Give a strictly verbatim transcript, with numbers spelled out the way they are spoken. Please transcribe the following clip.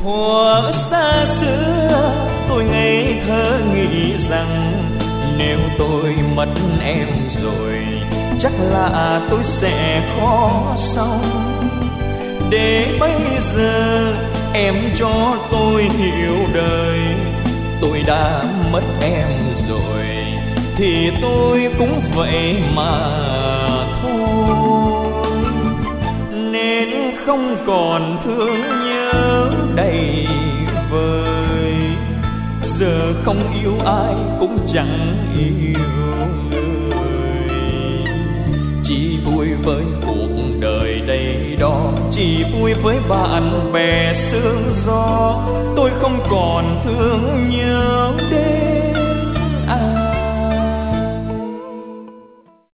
Thuở xa xưa tôi ngây thơ nghĩ rằng nếu tôi mất em rồi chắc là tôi sẽ khó sống. Để bây giờ em cho tôi hiểu đời, tôi đã mất em rồi thì tôi cũng vậy mà thôi. Nên không còn thương nhớ đầy vơi, giờ không yêu ai cũng chẳng yêu người. Chỉ vui với cuộc đời đây đó, chỉ vui với bạn bè sương gió. Tôi không còn thương nhớ đến